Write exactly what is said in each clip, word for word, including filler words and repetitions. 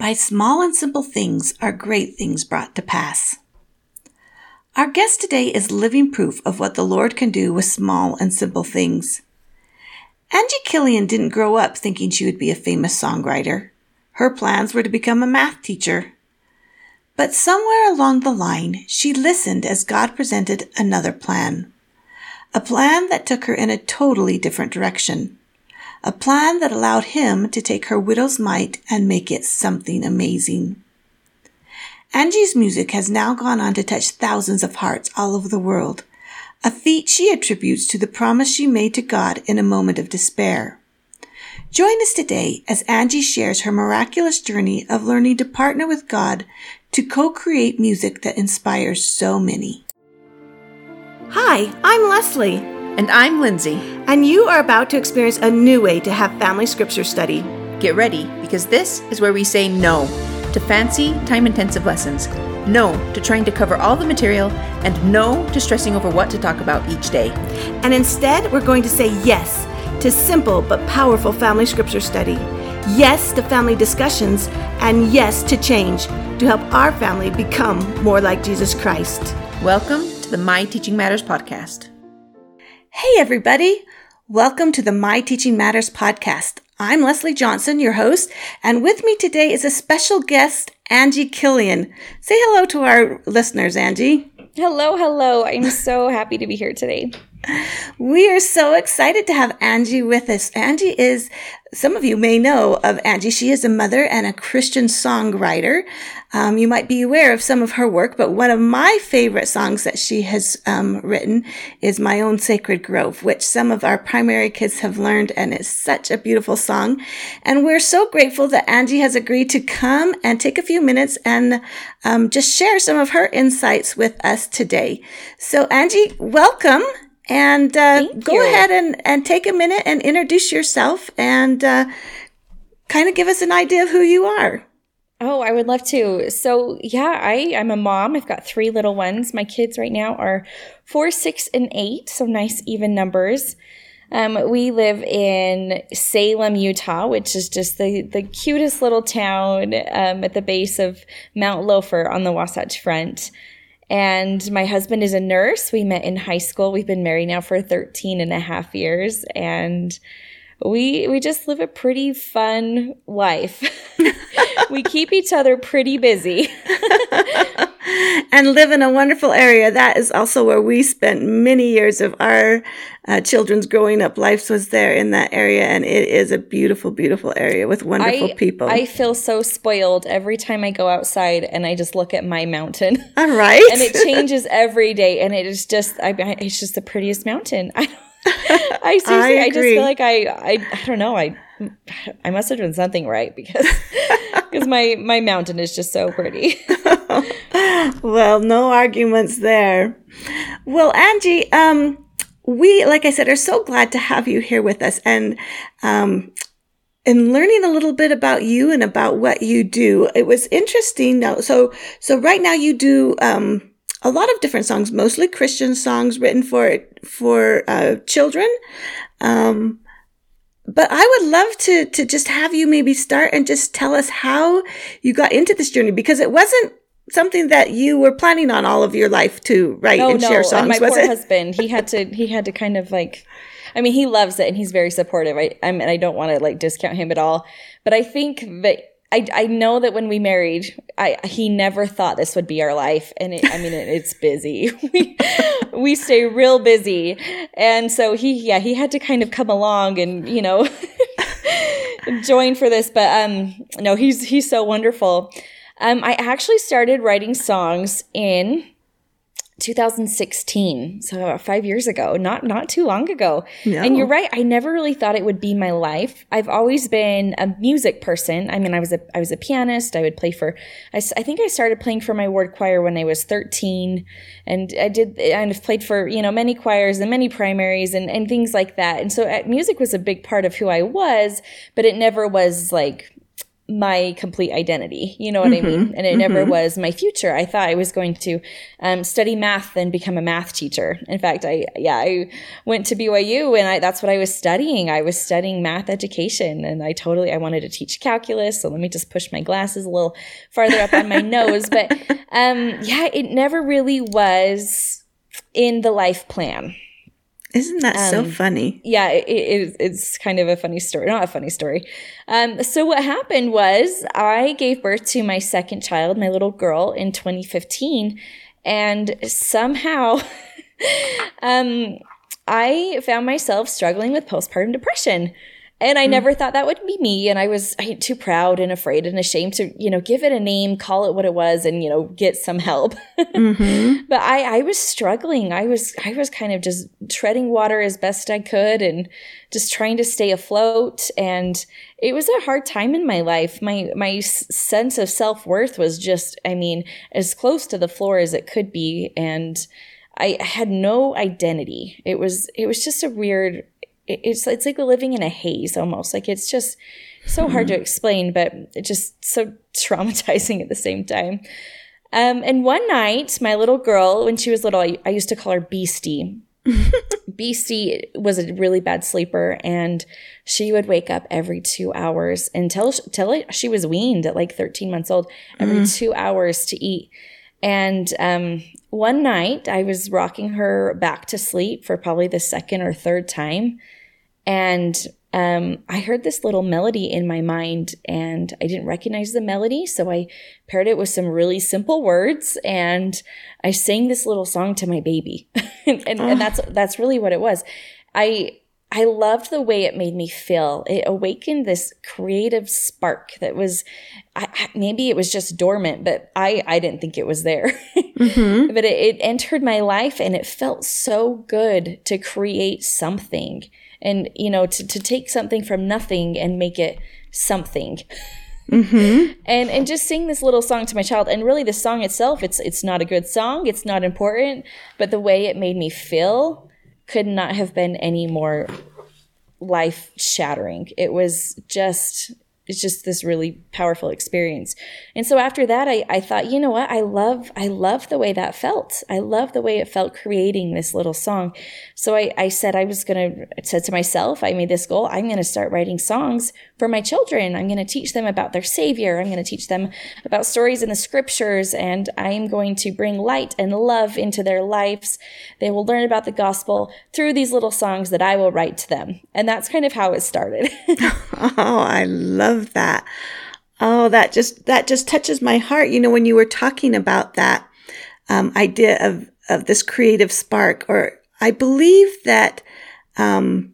By small and simple things are great things brought to pass. Our guest today is living proof of what the Lord can do with small and simple things. Angie Killian didn't grow up thinking she would be a famous songwriter. Her plans were to become a math teacher. But somewhere along the line, she listened as God presented another plan. A plan that took her in a totally different direction. A plan that allowed him to take her widow's mite and make it something amazing. Angie's music has now gone on to touch thousands of hearts all over the world, a feat she attributes to the promise she made to God in a moment of despair. Join us today as Angie shares her miraculous journey of learning to partner with God to co-create music that inspires so many. Hi, I'm Leslie. And I'm Lindsay. And you are about to experience a new way to have family scripture study. Get ready, because this is where we say no to fancy, time-intensive lessons, no to trying to cover all the material, and no to stressing over what to talk about each day. And instead, we're going to say yes to simple but powerful family scripture study, yes to family discussions, and yes to change to help our family become more like Jesus Christ. Welcome to the My Teaching Matters podcast. Hey everybody, welcome to the My Teaching Matters podcast. I'm Leslie Johnson, your host, and with me today is a special guest, Angie Killian. Say hello to our listeners, Angie. Hello, hello. I'm so happy to be here today. We are so excited to have Angie with us. Angie is, some of you may know of Angie. She is a mother and a Christian songwriter. Um, you might be aware of some of her work, but one of my favorite songs that she has um, written is My Own Sacred Grove, which some of our primary kids have learned, and it's such a beautiful song. And we're so grateful that Angie has agreed to come and take a few minutes and um, just share some of her insights with us today. So Angie, welcome. And uh, go you. ahead and, and take a minute and introduce yourself and uh, kind of give us an idea of who you are. Oh, I would love to. So yeah, I, I'm a mom. I've got three little ones. My kids right now are four, six, and eight. So nice even numbers. Um, we live in Salem, Utah, which is just the, the cutest little town um, at the base of Mount Lofer on the Wasatch Front. And my husband is a nurse. We met in high school. We've been married now for thirteen and a half years. And we we just live a pretty fun life. We keep each other pretty busy. And live in a wonderful area. That is also where we spent many years of our uh, children's growing up lives was there in that area. And it is a beautiful, beautiful area with wonderful I, people. I feel so spoiled every time I go outside and I just look at my mountain. All right. And it changes every day. And it is just, I, it's just the prettiest mountain. I I seriously, I, I just feel like I, I, I don't know. I, I must have done something right because, because my, my mountain is just so pretty. Well, no arguments there. Well, Angie, um, we, like I said, are so glad to have you here with us and, um, and learning a little bit about you and about what you do. It was interesting. Now, so, so right now you do, um, a lot of different songs, mostly Christian songs written for, for, uh, children. Um, but I would love to, to just have you maybe start and just tell us how you got into this journey, because it wasn't something that you were planning on all of your life to write oh, and no. share songs, and my was poor it? husband, he had to, he had to kind of like, I mean, he loves it and he's very supportive. I, I mean, I don't want to like discount him at all, but I think that I, I know that when we married, I, he never thought this would be our life. And it, I mean, it, it's busy. we, we stay real busy. And so he, yeah, he had to kind of come along and, you know, join for this. But um, no, he's, he's so wonderful. Um, I actually started writing songs in two thousand sixteen, so about five years ago, not not too long ago. No. And you're right, I never really thought it would be my life. I've always been a music person. I mean, I was a I was a pianist. I would play for, I, I think I started playing for my ward choir when I was thirteen, and I did, and I've played for, you know, many choirs and many primaries and, and things like that. And so uh, music was a big part of who I was, but it never was like, my complete identity. You know what mm-hmm. I mean? And it mm-hmm. never was my future. I thought I was going to um, study math and become a math teacher. In fact, I, yeah, I went to B Y U and I, that's what I was studying. I was studying math education and I totally, I wanted to teach calculus. So let me just push my glasses a little farther up on my nose. But um, yeah, it never really was in the life plan. Isn't that um, so funny? Yeah, it, it, it's kind of a funny story. Not a funny story. Um, so what happened was I gave birth to my second child, my little girl, in twenty fifteen. And somehow um, I found myself struggling with postpartum depression. And I mm. never thought that would be me. And I was I, too proud and afraid and ashamed to, you know, give it a name, call it what it was, and, you know, get some help. mm-hmm. But I, I was struggling. I was I was kind of just treading water as best I could and just trying to stay afloat. And it was a hard time in my life. My my sense of self-worth was just, I mean, as close to the floor as it could be. And I had no identity. It was it was just a weird It's it's like living in a haze almost. Like it's just so hard to explain, but it's just so traumatizing at the same time. Um, and one night, my little girl, when she was little, I, I used to call her Beastie. Beastie was a really bad sleeper, and she would wake up every two hours until, until she was weaned at like thirteen months old, every mm. two hours to eat. And um, one night, I was rocking her back to sleep for probably the second or third time. And um, I heard this little melody in my mind, and I didn't recognize the melody. So I paired it with some really simple words, and I sang this little song to my baby. and and, oh. and that's that's really what it was. I I loved the way it made me feel. It awakened this creative spark that was, I, maybe it was just dormant, but I, I didn't think it was there. mm-hmm. But it, it entered my life, and it felt so good to create something. And, you know, to, to take something from nothing and make it something. Mm-hmm. and and just sing this little song to my child. And really the song itself, it's it's not a good song. It's not important. But the way it made me feel could not have been any more life shattering. It was just... It's just this really powerful experience. And so after that, I, I thought, you know what? I love, I love the way that felt. I love the way it felt creating this little song. So I, I said I was going to, I said to myself, I made this goal. I'm going to start writing songs for my children. I'm going to teach them about their Savior. I'm going to teach them about stories in the scriptures. And I'm going to bring light and love into their lives. They will learn about the gospel through these little songs that I will write to them. And that's kind of how it started. Oh, I love that. Oh, that just, that just touches my heart. You know, when you were talking about that um, idea of, of this creative spark, or I believe that, um,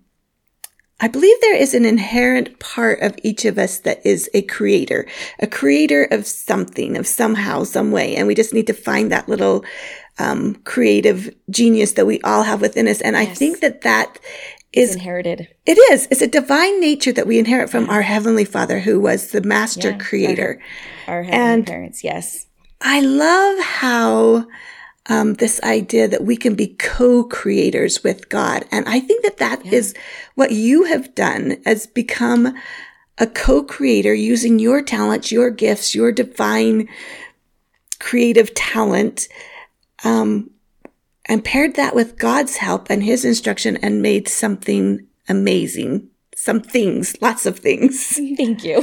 I believe there is an inherent part of each of us that is a creator, a creator of something, of somehow, some way. And we just need to find that little um, creative genius that we all have within us. And yes. I think that that is it's inherited. It is. It's a divine nature that we inherit from our Heavenly Father, who was the master yeah, creator. Our, our heavenly and parents, yes. I love how um, this idea that we can be co-creators with God. And I think that that yeah. is what you have done, as become a co-creator using your talents, your gifts, your divine creative talent, um, and paired that with God's help and his instruction and made something amazing. Some things, lots of things. Thank you.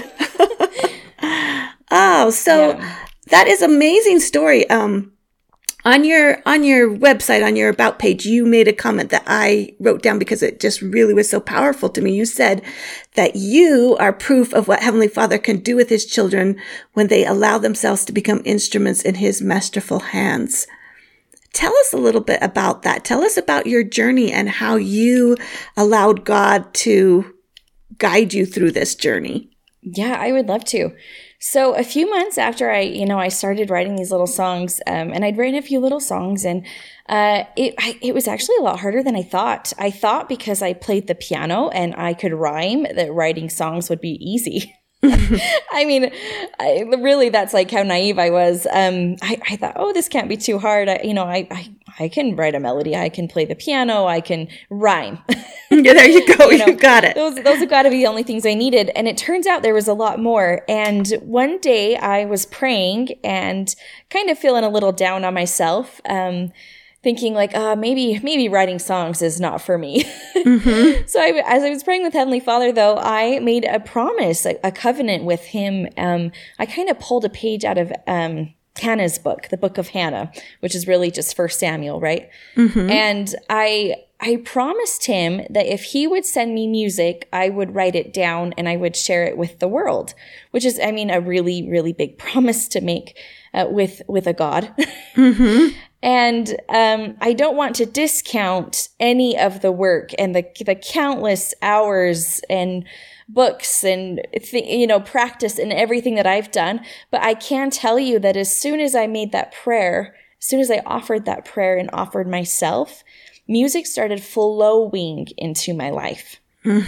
Oh, so yeah. That is amazing story. Um, on your, on your website, on your about page, you made a comment that I wrote down because it just really was so powerful to me. You said that you are proof of what Heavenly Father can do with his children when they allow themselves to become instruments in his masterful hands. Tell us a little bit about that. Tell us about your journey and how you allowed God to guide you through this journey. Yeah, I would love to. So a few months after I, you know, I started writing these little songs, um, and I'd written a few little songs, and uh, it I, it was actually a lot harder than I thought. I thought because I played the piano and I could rhyme that writing songs would be easy. I mean, I, really, that's like how naive I was. Um, I, I thought, oh, this can't be too hard. I, you know, I, I, I can write a melody. I can play the piano. I can rhyme. Yeah, there you go. you know, you got it. Those, those have got to be the only things I needed. And it turns out there was a lot more. And one day I was praying and kind of feeling a little down on myself. Um, thinking like, uh, maybe, maybe writing songs is not for me. Mm-hmm. So I, as I was praying with Heavenly Father, though, I made a promise, a, a covenant with him. Um, I kind of pulled a page out of, um, Hannah's book, the book of Hannah, which is really just First Samuel, right? Mm-hmm. And I, I promised him that if he would send me music, I would write it down and I would share it with the world, which is, I mean, a really, really big promise to make uh, with, with a God. Mm-hmm. And um, I don't want to discount any of the work and the the countless hours and books and th- you know practice and everything that I've done. But I can tell you that as soon as I made that prayer, as soon as I offered that prayer and offered myself, music started flowing into my life. Mm.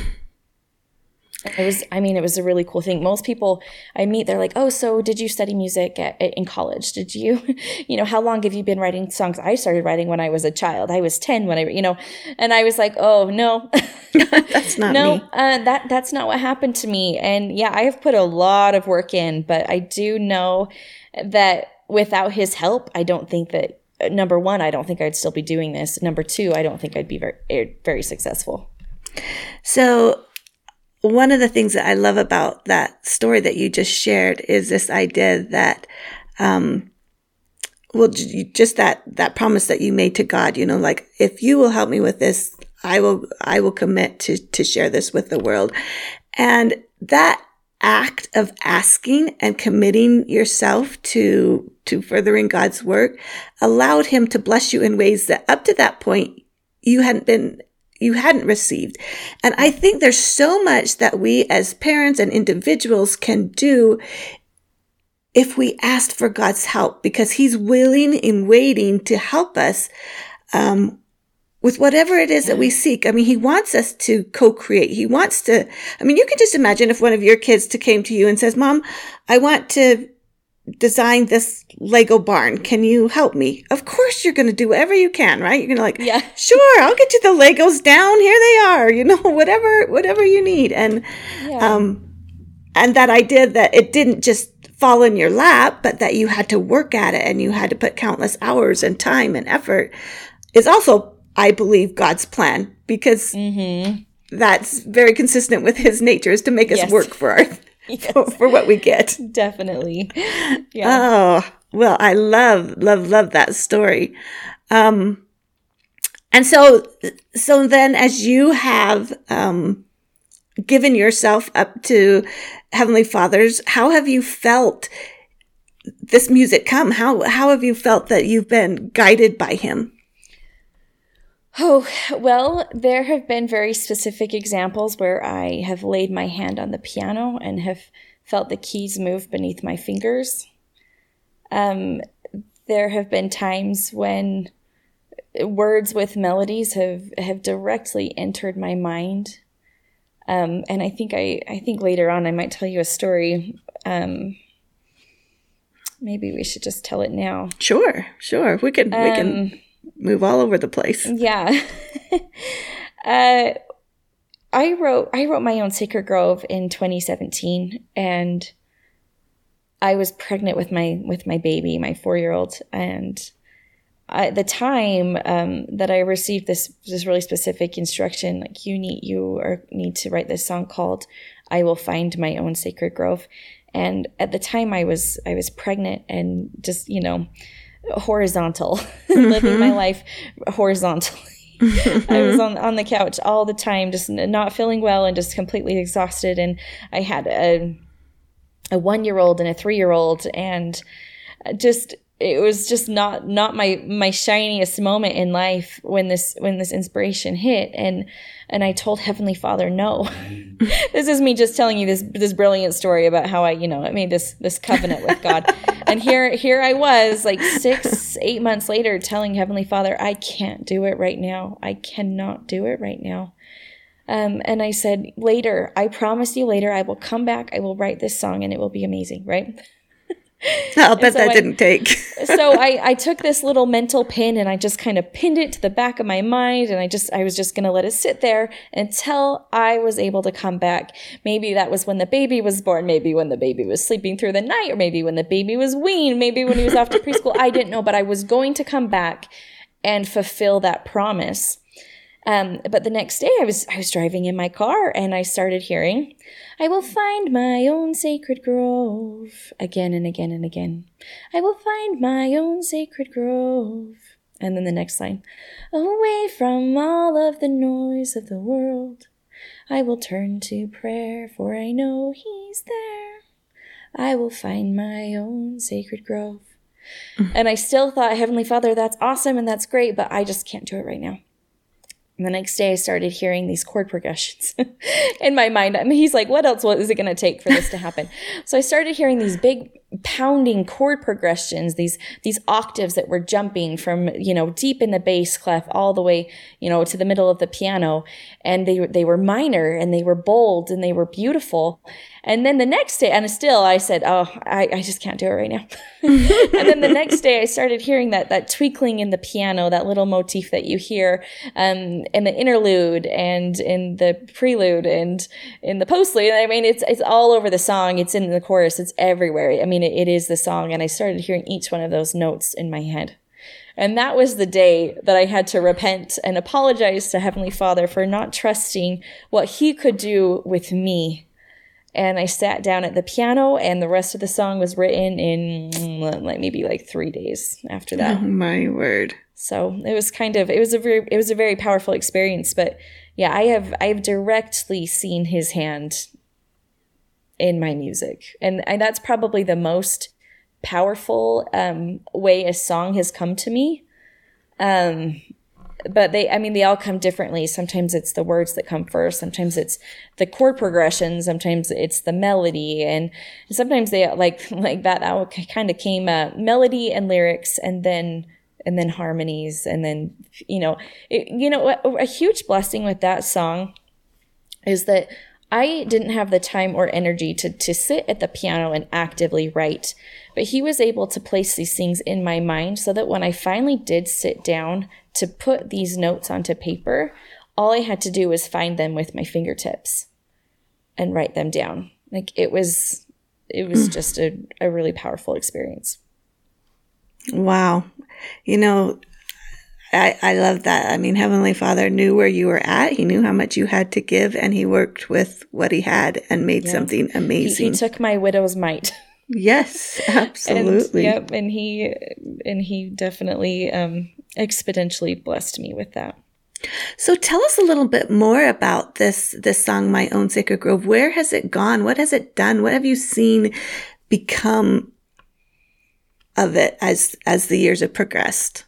It was, I mean, it was a really cool thing. Most people I meet, they're like, oh, so did you study music at, in college? Did you, you know, how long have you been writing songs? I started writing when I was a child. I was ten when I, you know, and I was like, oh, no. That's not no, me. Uh, that, that's not what happened to me. And yeah, I have put a lot of work in, but I do know that without his help, I don't think that, number one, I don't think I'd still be doing this. Number two, I don't think I'd be very, very successful. So one of the things that I love about that story that you just shared is this idea that, um, well, just that, that promise that you made to God, you know, like, if you will help me with this, I will, I will commit to, to share this with the world. And that act of asking and committing yourself to, to furthering God's work allowed him to bless you in ways that up to that point you hadn't been you hadn't received. And I think there's so much that we as parents and individuals can do if we asked for God's help, because he's willing and waiting to help us um, with whatever it is that we seek. I mean, he wants us to co-create. He wants to, I mean, you can just imagine if one of your kids to came to you and says, Mom, I want to design this Lego barn. Can you help me? Of course you're going to do whatever you can, right? You're going to like, yeah, sure, I'll get you the Legos down. Here they are, you know, whatever, whatever you need. And, yeah. um, and that idea that it didn't just fall in your lap, but that you had to work at it and you had to put countless hours and time and effort is also, I believe, God's plan, because mm-hmm. that's very consistent with his nature, is to make us yes. work for our Yes. For, for what we get. Definitely. Yeah. Oh, well, I love, love, love that story. Um, and so, so then as you have, um, given yourself up to Heavenly Father's, how have you felt this music come? How, how have you felt that you've been guided by him? Oh, well, there have been very specific examples where I have laid my hand on the piano and have felt the keys move beneath my fingers. Um, there have been times when words with melodies have, have directly entered my mind. Um, and I think I, I think later on I might tell you a story. Um, maybe we should just tell it now. Sure, sure. We can, um, we can move all over the place. Yeah. uh, I wrote I wrote my own Sacred Grove in twenty seventeen, and I was pregnant with my with my baby, my four-year-old, and at the time um, that I received this this really specific instruction, like you need you are, need to write this song called "I Will Find My Own Sacred Grove," and at the time I was I was pregnant and just you know. horizontal, mm-hmm. living my life horizontally. Mm-hmm. I was on, on the couch all the time, just not feeling well and just completely exhausted. And I had a, a one-year-old and a three-year-old, and just, it was just not, not my, my shiniest moment in life when this, when this inspiration hit. And, and I told Heavenly Father, no. This is me just telling you this, this brilliant story about how I, you know, I made this, this covenant with God. And here, here I was like six, eight months later telling Heavenly Father, I can't do it right now. I cannot do it right now. Um, and I said, later, I promise you later, I will come back, I will write this song, and it will be amazing, right? I'll bet so that I, didn't take. so I, I took this little mental pin and I just kind of pinned it to the back of my mind, and I just I was just going to let it sit there until I was able to come back. Maybe that was when the baby was born, maybe when the baby was sleeping through the night, or maybe when the baby was weaned, maybe when he was off to preschool. I didn't know, but I was going to come back and fulfill that promise. Um, but the next day I was I was driving in my car and I started hearing, I will find my own sacred grove, again and again and again. I will find my own sacred grove. And then the next line, away from all of the noise of the world, I will turn to prayer, for I know he's there. I will find my own sacred grove. Mm-hmm. And I still thought, Heavenly Father, that's awesome and that's great, but I just can't do it right now. And the next day I started hearing these chord progressions in my mind. I mean, he's like, what else is it going to take for this to happen? So I started hearing these big pounding chord progressions, these these octaves that were jumping from, you know, deep in the bass clef all the way, you know, to the middle of the piano. And they, they were minor and they were bold and they were beautiful. And then the next day, and still I said, oh, I, I just can't do it right now. And then the next day I started hearing that that twinkling in the piano, that little motif that you hear um, in the interlude and in the prelude and in the postlude. I mean, it's it's all over the song. It's in the chorus. It's everywhere. I mean, it, it is the song. And I started hearing each one of those notes in my head. And that was the day that I had to repent and apologize to Heavenly Father for not trusting what he could do with me. And I sat down at the piano, and the rest of the song was written in like maybe like three days after that. Oh my word! So it was kind of it was a very it was a very powerful experience. But yeah, I have I've directly seen his hand in my music, and, and that's probably the most powerful um, way a song has come to me. Um, But they, I mean, they all come differently. Sometimes it's the words that come first. Sometimes it's the chord progression. Sometimes it's the melody. And sometimes they like, like that, that kind of came, uh, melody and lyrics and then, and then harmonies. And then, you know, it, you know, a, a huge blessing with that song is that I didn't have the time or energy to, to sit at the piano and actively write, but he was able to place these things in my mind so that when I finally did sit down to put these notes onto paper, all I had to do was find them with my fingertips and write them down. Like it was, it was mm. just a, a really powerful experience. Wow. You know, I, I love that. I mean, Heavenly Father knew where you were at. He knew how much you had to give, and he worked with what he had and made yeah. something amazing. He, he took my widow's mite. Yes, absolutely. and, yep, and he and he definitely um, exponentially blessed me with that. So tell us a little bit more about this this song, My Own Sacred Grove. Where has it gone? What has it done? What have you seen become of it as as the years have progressed?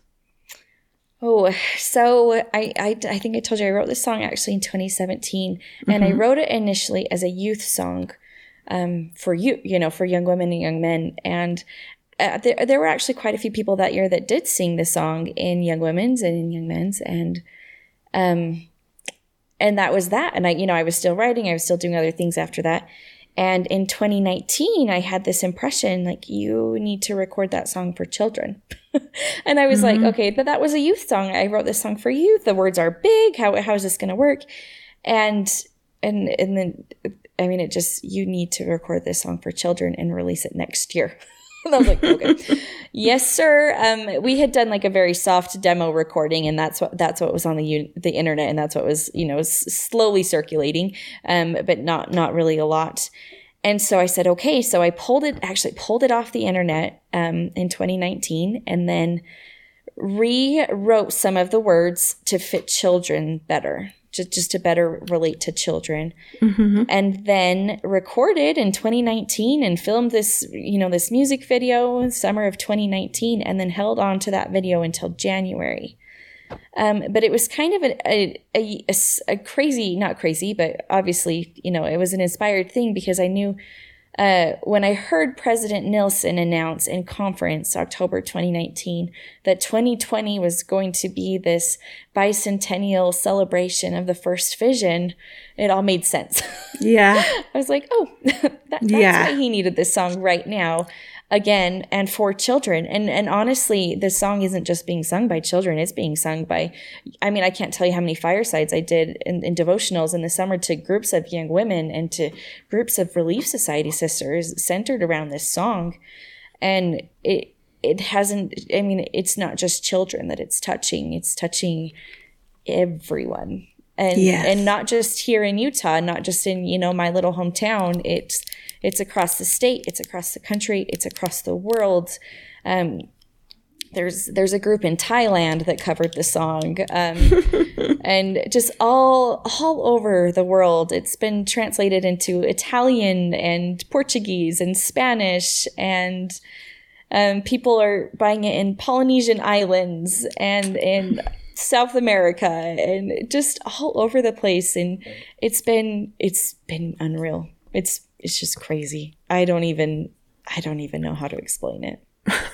Oh, so I, I, I think I told you I wrote this song actually in twenty seventeen, and mm-hmm. I wrote it initially as a youth song um, for you, you know, for young women and young men. And uh, there, there were actually quite a few people that year that did sing the song in young women's and in young men's, and um, and that was that. And I, you know, I was still writing, I was still doing other things after that. And in twenty nineteen, I had this impression, like, you need to record that song for children. And I was mm-hmm. like, okay, but that was a youth song. I wrote this song for youth. The words are big. How how is this going to work? And and and then, I mean, it just, you need to record this song for children and release it next year. And I was like, okay, yes, sir. Um, we had done like a very soft demo recording, and that's what that's what was on the the internet, and that's what was, you know, s- slowly circulating, um, but not not really a lot. And so I said, okay. So I pulled it, actually pulled it off the internet um, in twenty nineteen, and then rewrote some of the words to fit children better. Just, just to better relate to children. Mm-hmm. And then recorded in twenty nineteen and filmed this, you know, this music video summer of twenty nineteen, and then held on to that video until January. Um, but it was kind of a, a, a, a, a crazy, not crazy, but obviously, you know, it was an inspired thing because I knew Uh, when I heard President Nelson announce in conference October twenty nineteen that twenty twenty was going to be this bicentennial celebration of the first vision, it all made sense. Yeah. I was like, oh, that, that's Yeah. why he needed this song right now. Again, and for children. And and honestly, this song isn't just being sung by children. It's being sung by, I mean, I can't tell you how many firesides I did in, in devotionals in the summer to groups of young women and to groups of Relief Society sisters centered around this song. And it it hasn't, I mean, it's not just children that it's touching. It's touching everyone. And Yes. and not just here in Utah, not just in, you know, my little hometown. It's it's across the state, it's across the country, it's across the world. Um, there's there's a group in Thailand that covered the song, um, and just all all over the world. It's been translated into Italian and Portuguese and Spanish, and um, people are buying it in Polynesian islands and in South America and just all over the place. And it's been it's been unreal. It's it's just crazy. I don't even I don't even know how to explain it.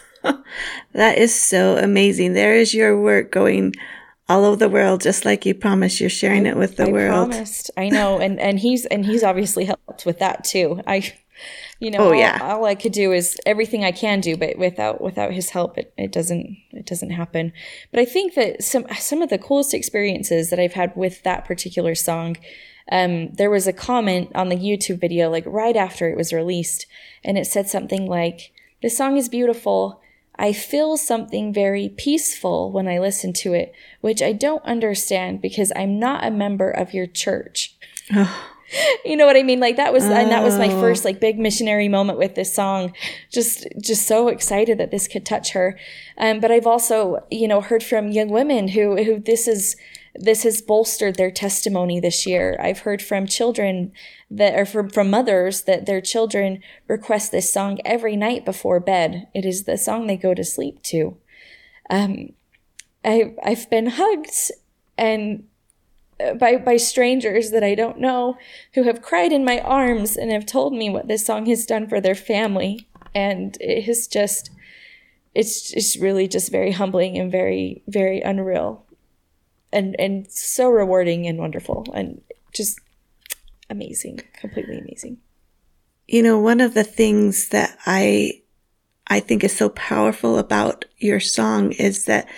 That is so amazing. There is your work going all over the world, just like you promised. You're sharing it with the I world. promised. I know, and and he's and he's obviously helped with that too. I, you know, Oh, all, yeah. all I could do is everything I can do, but without without his help, it, it doesn't it doesn't happen. But I think that some some of the coolest experiences that I've had with that particular song. Um, there was a comment on the YouTube video, like right after it was released, and it said something like, "This song is beautiful. I feel something very peaceful when I listen to it, which I don't understand because I'm not a member of your church." You know what I mean? Like that was, oh. and that was my first like big missionary moment with this song. Just, just so excited that this could touch her. Um, but I've also, you know, heard from young women who, who this is, this has bolstered their testimony this year. I've heard from children that are from, from mothers that their children request this song every night before bed. It is the song they go to sleep to. Um, I, I've been hugged and by, by strangers that I don't know who have cried in my arms and have told me what this song has done for their family. And it has just, it's just really just very humbling and very, very unreal. And and so rewarding and wonderful and just amazing, completely amazing. You know, one of the things that I I think is so powerful about your song is that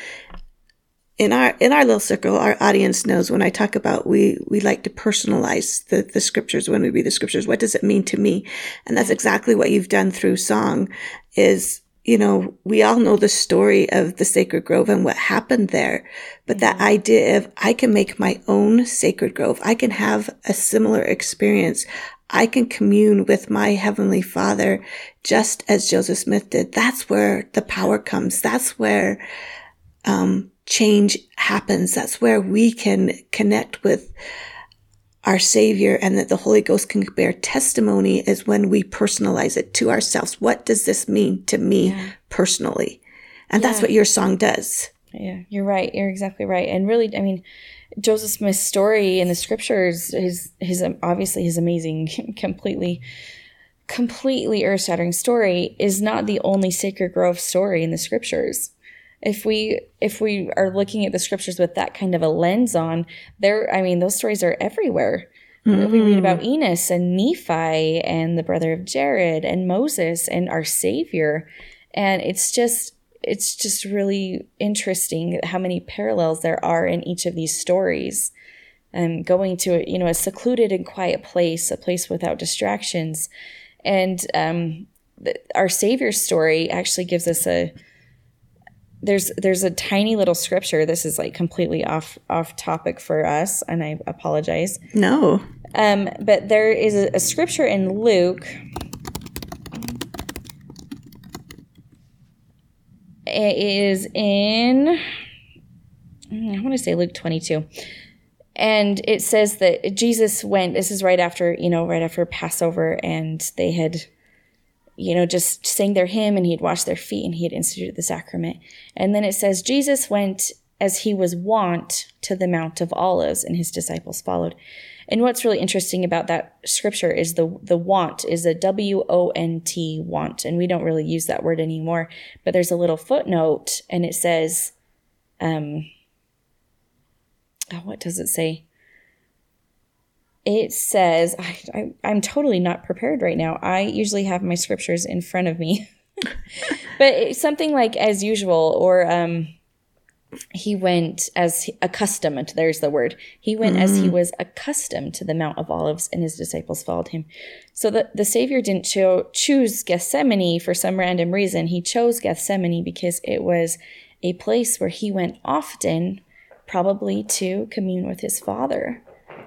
in our in our little circle, our audience knows when I talk about we we like to personalize the the scriptures when we read the scriptures. What does it mean to me? And that's exactly what you've done through song. Is you know, we all know the story of the Sacred Grove and what happened there. But mm-hmm. that idea of I can make my own Sacred Grove. I can have a similar experience. I can commune with my Heavenly Father just as Joseph Smith did. That's where the power comes. That's where um, change happens. That's where we can connect with our Savior, and that the Holy Ghost can bear testimony is when we personalize it to ourselves. What does this mean to me yeah. personally? And yeah. that's what your song does. Yeah, you're right. You're exactly right. And really, I mean, Joseph Smith's story in the scriptures, his, his obviously his amazing, completely, completely earth-shattering story is not the only Sacred Grove story in the scriptures. If we if we are looking at the scriptures with that kind of a lens on, there, I mean, those stories are everywhere. Mm-hmm. We read about Enos and Nephi and the brother of Jared and Moses and our Savior, and it's just it's just really interesting how many parallels there are in each of these stories. Um, going to you know a secluded and quiet place, a place without distractions, and um, the, our Savior's story actually gives us a. There's there's a tiny little scripture. This is like completely off off topic for us, and I apologize. No. Um, but there is a, a scripture in Luke. It is in, I want to say Luke twenty-two. And it says that Jesus went, this is right after, you know, right after Passover, and they had, you know, just sang their hymn, and he had washed their feet, and he had instituted the sacrament. And then it says, Jesus went as he was wont to the Mount of Olives, and his disciples followed. And what's really interesting about that scripture is the the want is a W O N T, want. And we don't really use that word anymore. But there's a little footnote, and it says, um, oh, what does it say? It says, I, I, I'm totally not prepared right now. I usually have my scriptures in front of me. But it's something like as usual, or um, he went as accustomed. There's the word. He went mm. as he was accustomed to the Mount of Olives, and his disciples followed him. So the, the Savior didn't cho- choose Gethsemane for some random reason. He chose Gethsemane because it was a place where he went often, probably to commune with his Father,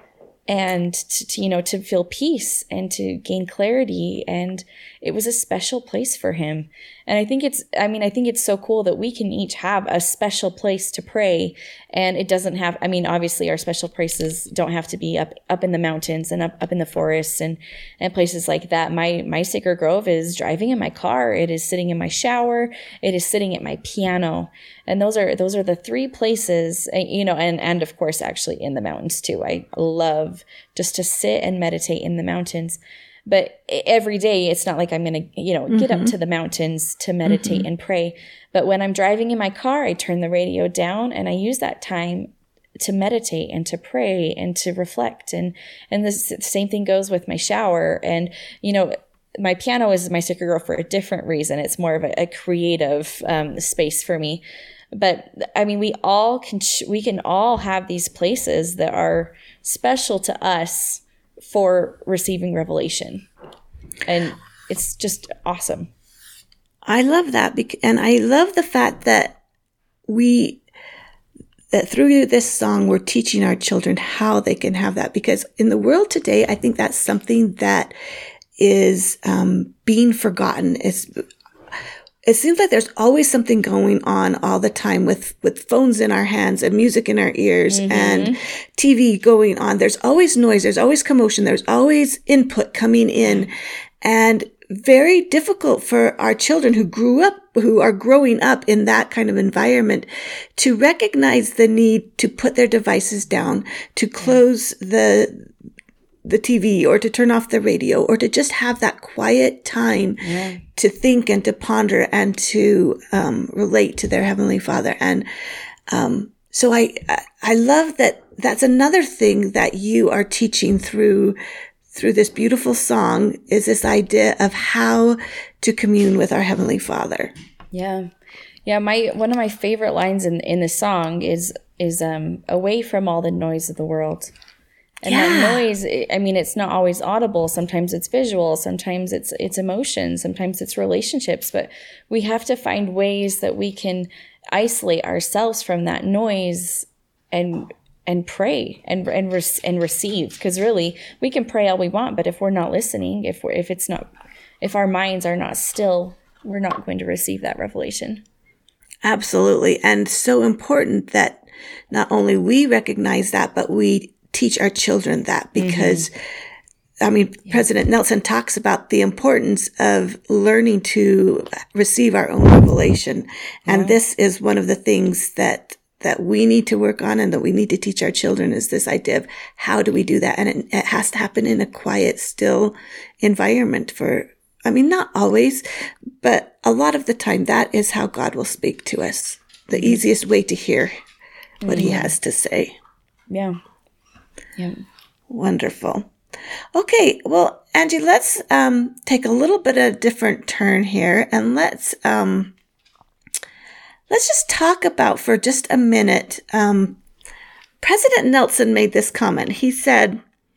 and to, to, you know, to feel peace and to gain clarity. And it was a special place for him. And I think it's, I mean, I think it's so cool that we can each have a special place to pray. And it doesn't have, I mean, obviously our special places don't have to be up, up in the mountains and up, up in the forests and, and places like that. My, my sacred grove is driving in my car. It is sitting in my shower. It is sitting at my piano. And those are, those are the three places, you know, and, and of course, actually in the mountains too. I love just to sit and meditate in the mountains. But every day, it's not like I'm going to, you know, get mm-hmm. up to the mountains to meditate mm-hmm. and pray. But when I'm driving in my car, I turn the radio down and I use that time to meditate and to pray and to reflect. And, and the same thing goes with my shower. And, you know, my piano is my sacred grove for a different reason. It's more of a, a creative um, space for me. But I mean, we all can, we can all have these places that are special to us for receiving revelation. And it's just awesome. I love that. And I love the fact that we, that through this song, we're teaching our children how they can have that. Because in the world today, I think that's something that is um, being forgotten. It's, it seems like there's always something going on all the time with, with phones in our hands and music in our ears mm-hmm. and T V going on. There's always noise. There's always commotion. There's always input coming in, and very difficult for our children who grew up, who are growing up in that kind of environment, to recognize the need to put their devices down, to close the the T V or to turn off the radio or to just have that quiet time yeah. to think and to ponder and to um, relate to their Heavenly Father. And um, so I I love that that's another thing that you are teaching through through this beautiful song, is this idea of how to commune with our Heavenly Father. Yeah. Yeah, my one of my favorite lines in, in the song is is um away from all the noise of the world. And yeah. that noise, I mean, it's not always audible. Sometimes it's visual. Sometimes it's it's emotion. Sometimes it's relationships. But we have to find ways that we can isolate ourselves from that noise and and pray and and re- and receive. Because really, we can pray all we want, but if we're not listening, if we're if it's not, if our minds are not still, we're not going to receive that revelation. Absolutely, and so important that not only we recognize that, but we teach our children that, because mm-hmm. I mean, yeah. President Nelson talks about the importance of learning to receive our own revelation. And yeah. this is one of the things that, that we need to work on and that we need to teach our children, is this idea of how do we do that? And it, it has to happen in a quiet, still environment for, I mean, not always, but a lot of the time that is how God will speak to us. The mm-hmm. easiest way to hear what mm-hmm. he has to say. Yeah. Yeah. Wonderful. Okay. Well, Angie, let's um, take a little bit of a different turn here, and let's um, let's just talk about for just a minute. Um, President Nelson made this comment. He said,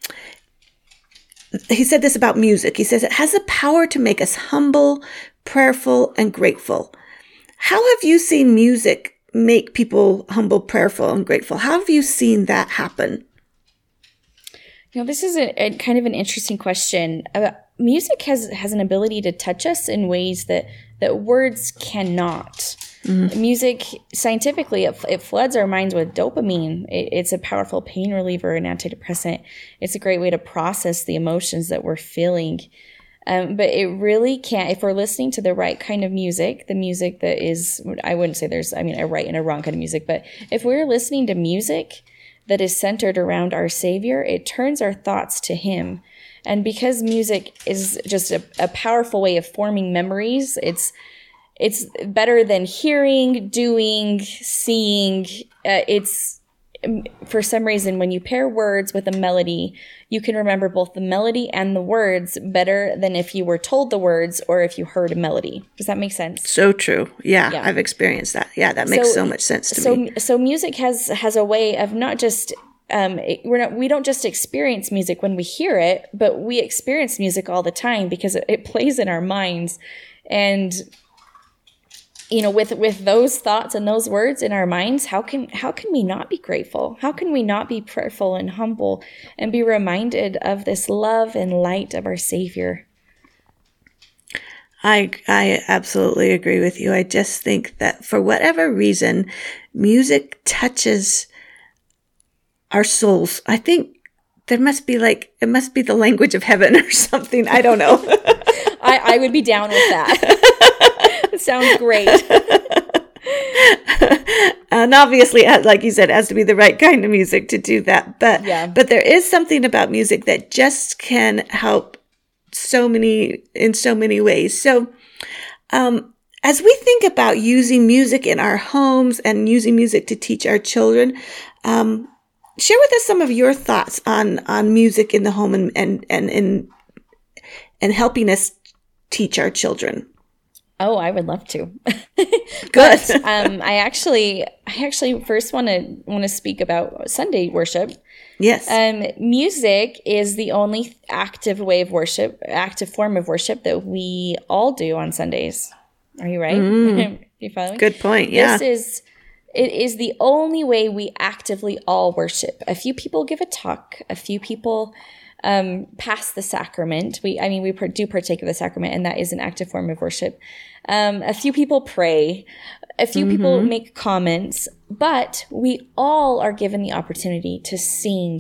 he said this about music. He says it has the power to make us humble, prayerful, and grateful. How have you seen music make people humble, prayerful, and grateful? How have you seen that happen? You know, this is a, a kind of an interesting question. Uh, music has has an ability to touch us in ways that, that words cannot. Mm-hmm. Music, scientifically, it, it floods our minds with dopamine. It, it's a powerful pain reliever and antidepressant. It's a great way to process the emotions that we're feeling. Um, but it really can't, if we're listening to the right kind of music, the music that is, I wouldn't say there's, I mean, a right and a wrong kind of music, but if we're listening to music that is centered around our Savior, it turns our thoughts to Him. And because music is just a, a powerful way of forming memories, it's it's better than hearing, doing, seeing. Uh, it's for some reason, when you pair words with a melody, you can remember both the melody and the words better than if you were told the words or if you heard a melody. Does that make sense? So true. Yeah, Yeah. I've experienced that. Yeah, that makes so, so much sense to so, me. So music has has a way of not just um, it, we're not we don't just experience music when we hear it, but we experience music all the time because it, it plays in our minds. And you know, with with those thoughts and those words in our minds, how can how can we not be grateful? How can we not be prayerful and humble and be reminded of this love and light of our Savior? I I absolutely agree with you. I just think that for whatever reason, music touches our souls. I think there must be like, it must be the language of heaven or something. I don't know. I, I would be down with that. It sounds great. And obviously, like you said, it has to be the right kind of music to do that. But, Yeah. but there is something about music that just can help so many, in so many ways. So, um, as we think about using music in our homes and using music to teach our children, um, share with us some of your thoughts on, on music in the home and, and, and, and, and helping us teach our children. Oh, I would love to. Good. But, um, I actually, I actually first want to want to speak about Sunday worship. Yes. Um, music is the only active way of worship, active form of worship that we all do on Sundays. Are you right? Mm. You following? Good point. Yeah. This is it is the only way we actively all worship. A few people give a talk. A few people um, pass the sacrament. We, I mean, we do partake of the sacrament, and that is an active form of worship. Um, a few people pray. A few mm-hmm. people make comments, but we all are given the opportunity to sing.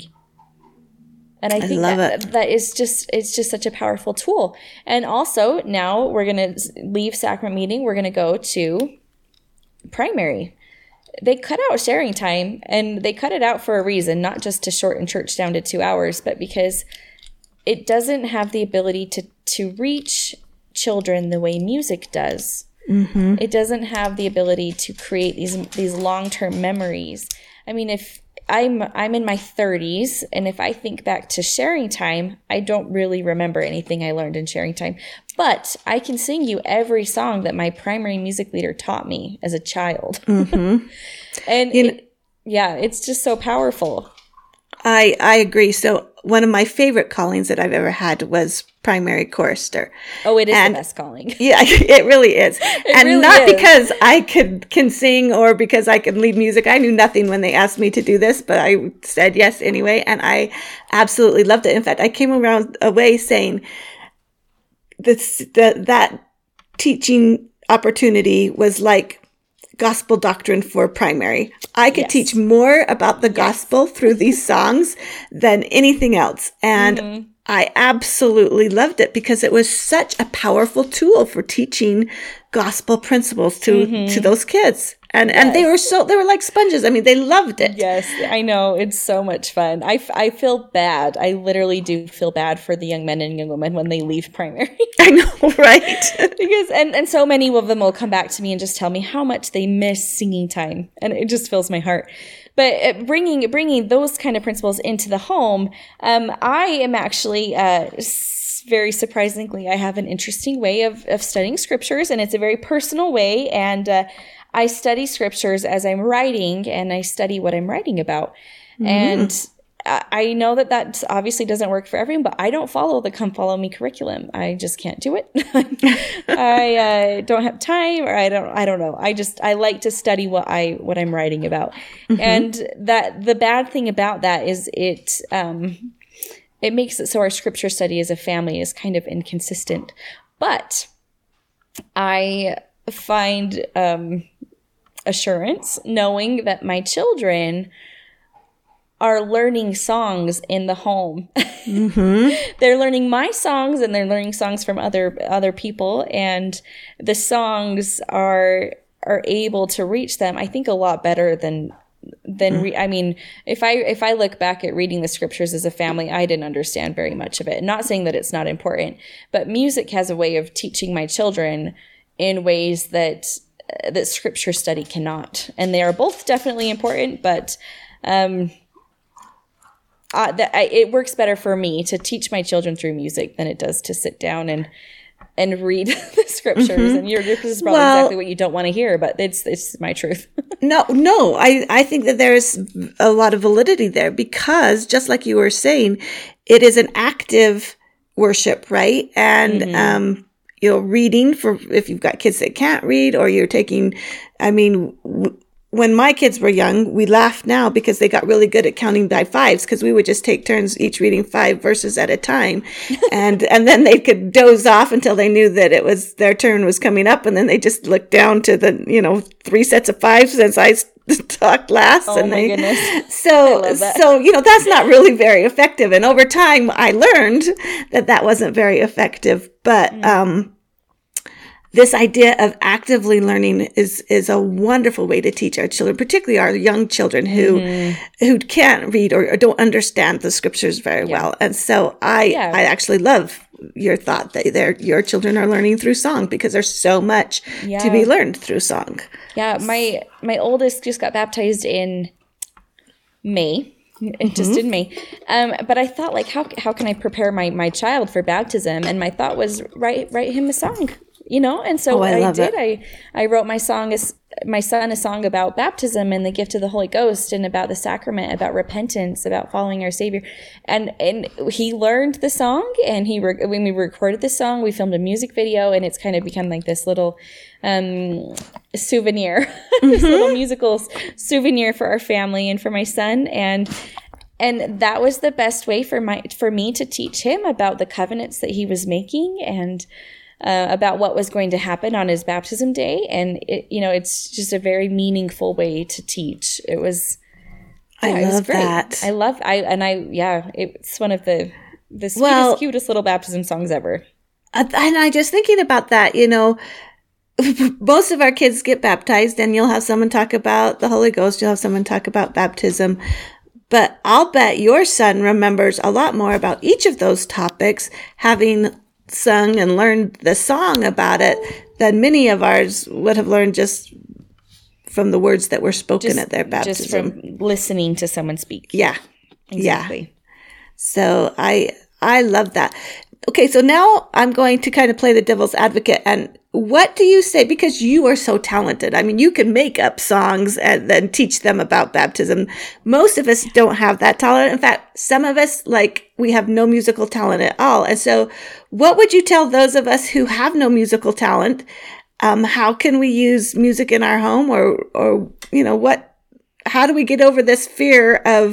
And I think I that, that is just, it's just such a powerful tool. And also now we're going to leave sacrament meeting. We're going to go to primary. They cut out sharing time, and they cut it out for a reason, not just to shorten church down to two hours, but because it doesn't have the ability to, to reach children the way music does. Mm-hmm. It doesn't have the ability to create these these long-term memories. I mean, if I'm I'm in my thirties, and if I think back to sharing time, I don't really remember anything I learned in sharing time. But I can sing you every song that my primary music leader taught me as a child. Mm-hmm. And you it, know, yeah, it's just so powerful. I I agree. So one of my favorite callings that I've ever had was primary chorister. Oh, it is and the best calling. Yeah, it really is. It and really not is. because I could can sing or because I can lead music. I knew nothing when they asked me to do this, but I said yes anyway, and I absolutely loved it. In fact, I came around away saying this that that teaching opportunity was like gospel doctrine for primary. I could Yes. teach more about the gospel through these songs than anything else. And Mm-hmm. I absolutely loved it because it was such a powerful tool for teaching gospel principles to, Mm-hmm. to those kids. And and they Yes. were so, they were like sponges. I mean, they loved it. Yes, I know. It's so much fun. I, f- I feel bad. I literally do feel bad for the young men and young women when they leave primary. I know, right? because and, and so many of them will come back to me and just tell me how much they miss singing time. And it just fills my heart. But uh, bringing bringing those kind of principles into the home, um, I am actually, uh, s- very surprisingly, I have an interesting way of, of studying scriptures, and it's a very personal way. And uh, I study scriptures as I'm writing, and I study what I'm writing about. Mm-hmm. And I, I know that that obviously doesn't work for everyone, but I don't follow the Come Follow Me curriculum. I just can't do it. I uh, don't have time, or I don't. I don't know. I just I like to study what I what I'm writing about. Mm-hmm. And that the bad thing about that is it um, it makes it so our scripture study as a family is kind of inconsistent. But I find um, assurance knowing that my children are learning songs in the home. Mm-hmm. They're learning my songs and they're learning songs from other other people, and the songs are are able to reach them, I think, a lot better than than re- I mean, if I if I look back at reading the scriptures as a family, I didn't understand very much of it. Not saying that it's not important, but music has a way of teaching my children in ways that uh, that scripture study cannot, and they are both definitely important, but um Uh, that I, it works better for me to teach my children through music than it does to sit down and and read the scriptures. Mm-hmm. And you're, this is probably well, exactly what you don't want to hear, but it's it's my truth. no, no, I, I think that there's a lot of validity there, because just like you were saying, it is an active worship, right? And mm-hmm. um, you know, reading for if you've got kids that can't read, or you're taking, I mean. W- When my kids were young, we laugh now because they got really good at counting by fives, because we would just take turns each reading five verses at a time. And and then they could doze off until they knew that it was their turn was coming up. And then they just looked down to the, you know, three sets of fives since I talked last. Oh and my they, goodness. So, so, you know, that's not really very effective. And over time, I learned that that wasn't very effective. But, mm. um, this idea of actively learning is is a wonderful way to teach our children, particularly our young children who mm. who can't read or, or don't understand the scriptures very yeah. well. And so I yeah. I actually love your thought that their your children are learning through song, because there's so much yeah. to be learned through song. Yeah, my my oldest just got baptized in May. Mm-hmm. Just in May. Um, but I thought, like, how how can I prepare my, my child for baptism? And my thought was write write him a song. You know, and so oh, I, I did. It. I, I wrote my song, as my son, a song about baptism and the gift of the Holy Ghost, and about the sacrament, about repentance, about following our Savior, and and he learned the song. And he re- when we recorded the song, we filmed a music video, and it's kind of become like this little um, souvenir, mm-hmm. this little musical souvenir for our family and for my son, and. And that was the best way for my for me to teach him about the covenants that he was making, and. Uh, about what was going to happen on his baptism day. And, it, you know, it's just a very meaningful way to teach. It was, yeah, I it love was great. that. I love, I, and I, yeah, it's one of the, the sweetest, well, cutest little baptism songs ever. And I just thinking about that, you know, most of our kids get baptized, and you'll have someone talk about the Holy Ghost. You'll have someone talk about baptism. But I'll bet your son remembers a lot more about each of those topics, having sung and learned the song about it, than many of ours would have learned just from the words that were spoken just, at their baptism. Just from listening to someone speak. Yeah. Exactly. Yeah. So I I love that. Okay, so now I'm going to kind of play the devil's advocate. And what do you say? Because you are so talented. I mean, you can make up songs and then teach them about baptism. Most of us don't have that talent. In fact, some of us, like, we have no musical talent at all. And so what would you tell those of us who have no musical talent? Um, how can we use music in our home, or, or, you know, what, how do we get over this fear of,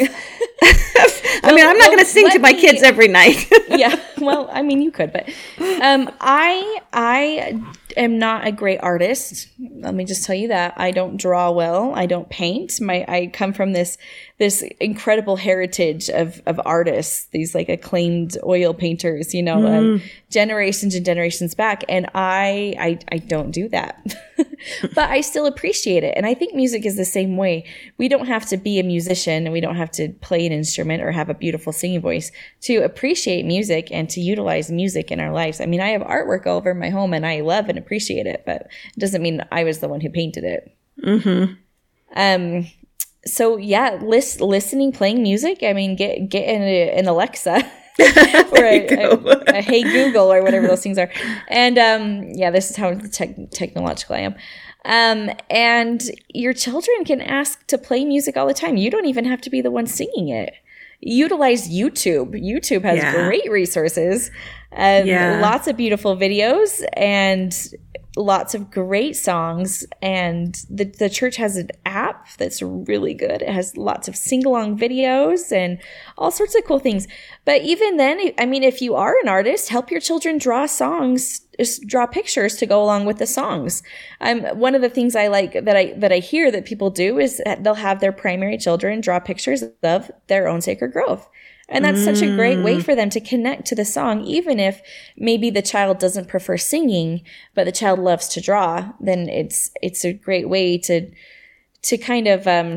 I mean, I'm not well, going to sing to my me, kids every night. Yeah. Well, I mean, you could, but um, I I am not a great artist. Let me just tell you that. I don't draw well. I don't paint. My I come from this this incredible heritage of of artists, these like acclaimed oil painters, you know, mm. um, generations and generations back. And I I, I don't do that. But I still appreciate it. And I think music is the same way. We don't have to be a musician, and we don't have to play an instrument or have a beautiful singing voice to appreciate music and to utilize music in our lives. I mean, I have artwork all over my home, and I love and appreciate it, but it doesn't mean I was the one who painted it. Mm-hmm. Um. So yeah, list, listening, playing music. I mean, get get in a, an Alexa. or a, a, a Hey Google, or whatever those things are. And um, yeah, this is how te- technological I am. Um, and your children can ask to play music all the time. You don't even have to be the one singing it. Utilize YouTube. YouTube has yeah. great resources, and yeah. lots of beautiful videos, and lots of great songs. And the, the church has an app app that's really good. It has lots of sing-along videos and all sorts of cool things. But even then, I mean, if you are an artist, help your children draw songs, just draw pictures to go along with the songs. Um, one of the things I like that I that I hear that people do is that they'll have their primary children draw pictures of their own sacred grove. And that's mm. such a great way for them to connect to the song, even if maybe the child doesn't prefer singing, but the child loves to draw. Then it's it's a great way to to kind of um,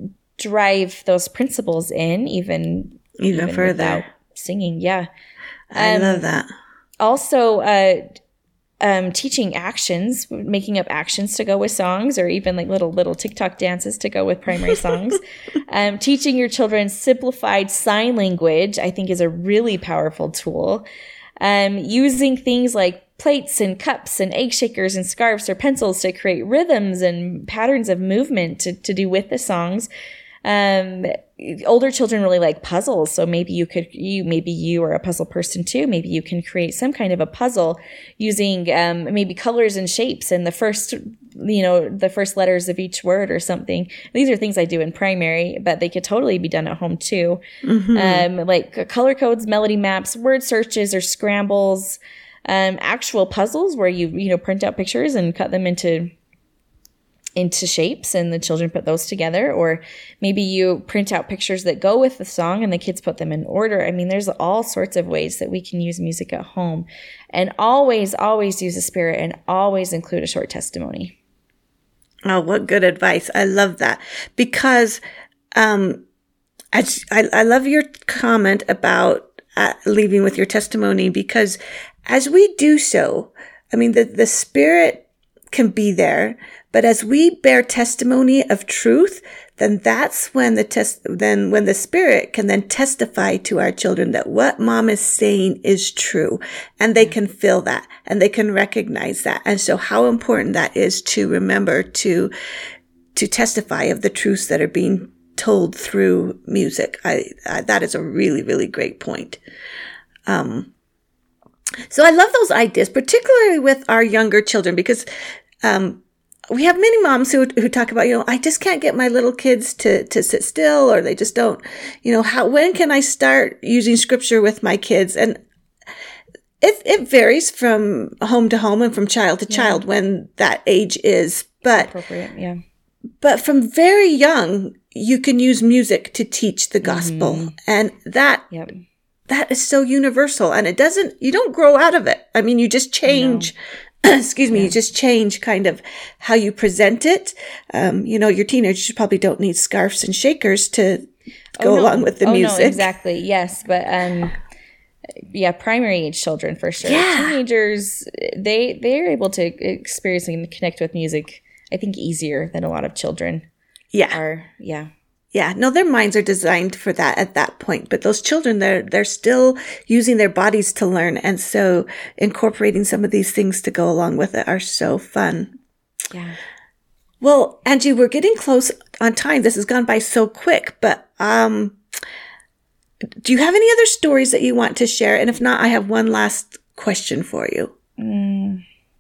drive those principles in, even even, even further. Singing, yeah. I um, love that. Also, uh, um, teaching actions, making up actions to go with songs, or even like little little TikTok dances to go with primary songs. Um, teaching your children simplified sign language, I think, is a really powerful tool. Um, using things like plates and cups and egg shakers and scarves or pencils to create rhythms and patterns of movement to, to do with the songs. Um, older children really like puzzles. So maybe you could, you, maybe you are a puzzle person too. Maybe you can create some kind of a puzzle using, um, maybe colors and shapes and the first, you know, the first letters of each word or something. These are things I do in primary, but they could totally be done at home too. Mm-hmm. Um, like color codes, melody maps, word searches or scrambles, um, actual puzzles where you, you know, print out pictures and cut them into into shapes and the children put those together, or maybe you print out pictures that go with the song and the kids put them in order. I mean, there's all sorts of ways that we can use music at home, and always, always use the spirit and always include a short testimony. Oh, what good advice. I love that because, um, I, I, I love your comment about uh, leaving with your testimony, because as we do so, I mean, the, the spirit can be there, but as we bear testimony of truth, then that's when the test, then when the spirit can then testify to our children that what mom is saying is true, and they can feel that and they can recognize that. And so how important that is to remember to, to testify of the truths that are being told through music. I, I that is a really, really great point. Um, so I love those ideas, particularly with our younger children, because, um, we have many moms who who talk about, you know, I just can't get my little kids to, to sit still, or they just don't, you know, how, when can I start using scripture with my kids? And it, it varies from home to home and from child to yeah. child when that age is, but, appropriate, yeah. But from very young, you can use music to teach the gospel. Mm-hmm. And that, yep. that is so universal, and it doesn't, you don't grow out of it. I mean, you just change. No. Excuse me, yeah. You just change kind of how you present it. Um, you know, your teenagers probably don't need scarves and shakers to go oh, no. along with the oh, music. No, exactly. Yes. But, um, yeah, primary age children for sure. Yeah. Teenagers, they, they're able to experience and connect with music, I think, easier than a lot of children yeah. are. Yeah. Yeah, no, their minds are designed for that at that point. But those children, they're, they're still using their bodies to learn. And so incorporating some of these things to go along with it are so fun. Yeah. Well, Angie, we're getting close on time. This has gone by so quick, but, um, do you have any other stories that you want to share? And if not, I have one last question for you. Mm.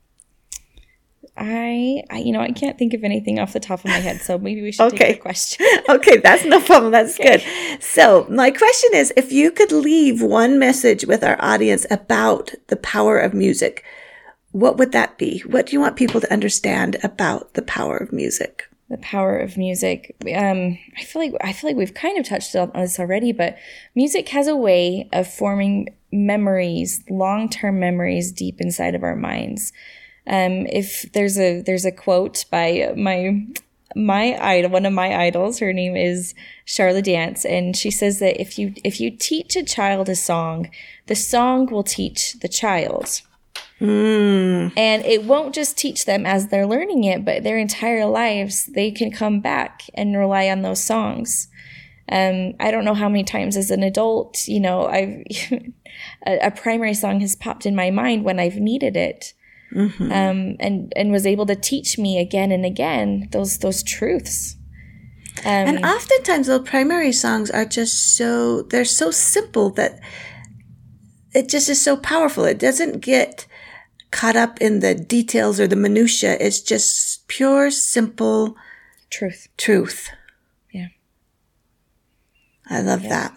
I, I, you know, I can't think of anything off the top of my head, so maybe we should okay. take your question. Okay, that's no problem. That's okay. good. So my question is, if you could leave one message with our audience about the power of music, what would that be? What do you want people to understand about the power of music? The power of music. Um, I feel like I feel like we've kind of touched on this already, but music has a way of forming memories, long-term memories deep inside of our minds. Um, if there's a, there's a quote by my, my idol, one of my idols, her name is Charlotte Dance. And she says that if you, if you teach a child a song, the song will teach the child. Mm. And it won't just teach them as they're learning it, but their entire lives, they can come back and rely on those songs. Um, I don't know how many times as an adult, you know, I've, a, a primary song has popped in my mind when I've needed it. Mm-hmm. Um, and, and was able to teach me again and again those those truths. Um, and oftentimes those primary songs are just so, they're so simple that it just is so powerful. It doesn't get caught up in the details or the minutia. It's just pure, simple Truth. Truth. Yeah. I love yeah. that.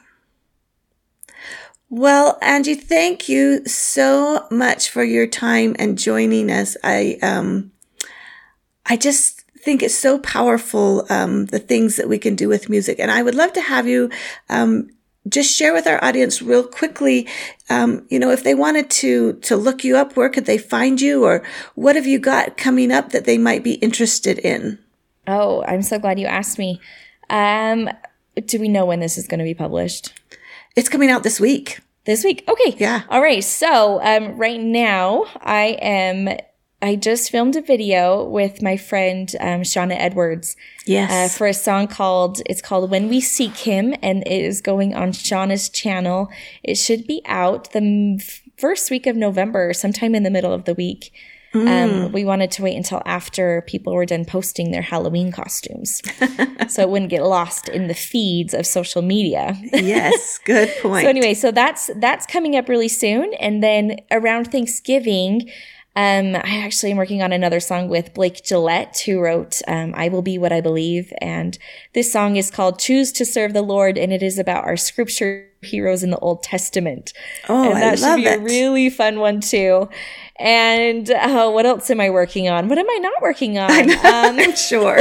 Well, Angie, thank you so much for your time and joining us. I, um, I just think it's so powerful, um, the things that we can do with music. And I would love to have you, um, just share with our audience real quickly, um, you know, if they wanted to, to look you up, where could they find you, or what have you got coming up that they might be interested in? Oh, I'm so glad you asked me. Um, do we know when this is going to be published? It's coming out this week. This week? Okay. Yeah. All right. So, um, right now I am, I just filmed a video with my friend, um, Shauna Edwards. Yes. Uh, for a song called, it's called When We Seek Him, and it is going on Shauna's channel. It should be out the m- first week of November, sometime in the middle of the week. Mm. Um, we wanted to wait until after people were done posting their Halloween costumes, so it wouldn't get lost in the feeds of social media. Yes, good point. So anyway, so that's that's coming up really soon, and then around Thanksgiving, um, I actually am working on another song with Blake Gillette, who wrote um, "I Will Be What I Believe," and this song is called "Choose to Serve the Lord," and it is about our scripture heroes in the Old Testament. Oh, and that I should love be it. a really fun one too. And uh, what else am I working on? What am I not working on? I'm, um, I'm sure.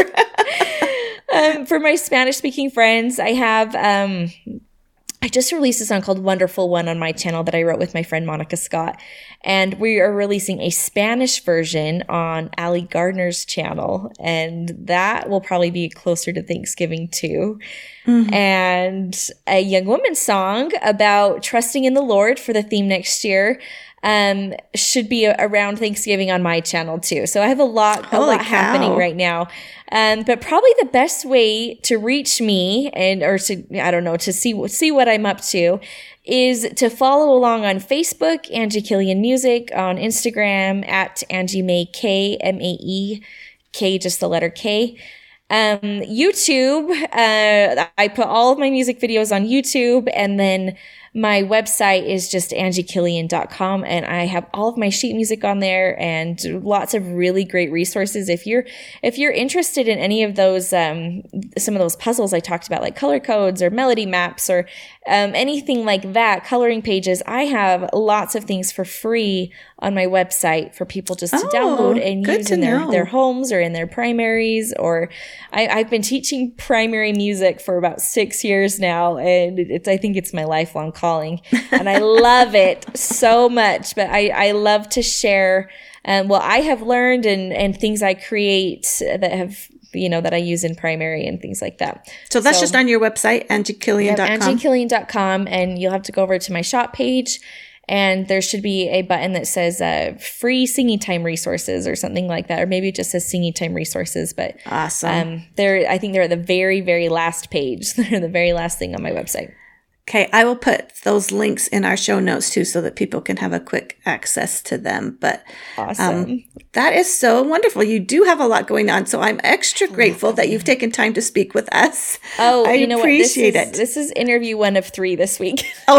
um, for my Spanish-speaking friends, I have um, I just released a song called "Wonderful One" on my channel that I wrote with my friend Monica Scott, and we are releasing a Spanish version on Allie Gardner's channel, and that will probably be closer to Thanksgiving too. Mm-hmm. And a young woman's song about trusting in the Lord for the theme next year. Um, should be around Thanksgiving on my channel too. So I have a lot, a Holy lot cow. happening right now. Um, but probably the best way to reach me and, or to, I don't know, to see, see what I'm up to is to follow along on Facebook, Angie Killian Music, on Instagram at Angie Mae K, M A E K, just the letter K. Um, YouTube, uh, I put all of my music videos on YouTube, and then my website is just angie killian dot com, and I have all of my sheet music on there and lots of really great resources. If you're, if you're interested in any of those, um, some of those puzzles I talked about, like color codes or melody maps or, um, anything like that, coloring pages, I have lots of things for free on my website for people just to oh, download and use in their, know. their homes or in their primaries. Or I, I've been teaching primary music for about six years now, and it's, I think it's my lifelong calling, and I love it so much. But I, I love to share um, what I have learned and, and things I create that have, you know, that I use in primary and things like that. So that's so, just on your website, angie killian dot com. angie killian dot com, and you'll have to go over to my shop page, and there should be a button that says uh, free singing time resources or something like that, or maybe it just says singing time resources. But awesome. Um, they're, I think they're at the very, very last page. They're the very last thing on my website. Okay, I will put those links in our show notes too, so that people can have a quick access to them. But awesome. Um, that is so wonderful. You do have a lot going on, so I'm extra grateful that you've taken time to speak with us. Oh, I you know appreciate what? This it. Is, this is interview one of three this week. Oh,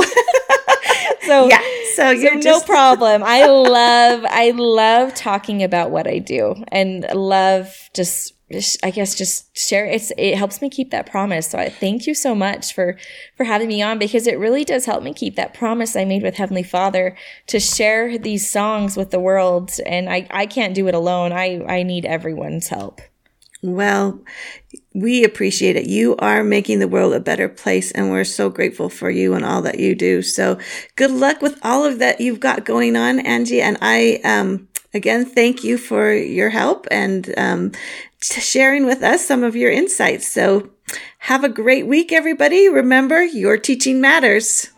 so yeah. So you're so just no problem. I love, I love talking about what I do, and love just. I guess just share it's it helps me keep that promise. So I thank you so much for for having me on, because it really does help me keep that promise I made with Heavenly Father to share these songs with the world. And I, I can't do it alone. I, I need everyone's help. Well, we appreciate it. You are making the world a better place, and we're so grateful for you and all that you do. So good luck with all of that you've got going on, Angie. And I, um, again, thank you for your help and um, sharing with us some of your insights. So have a great week, everybody. Remember, your teaching matters.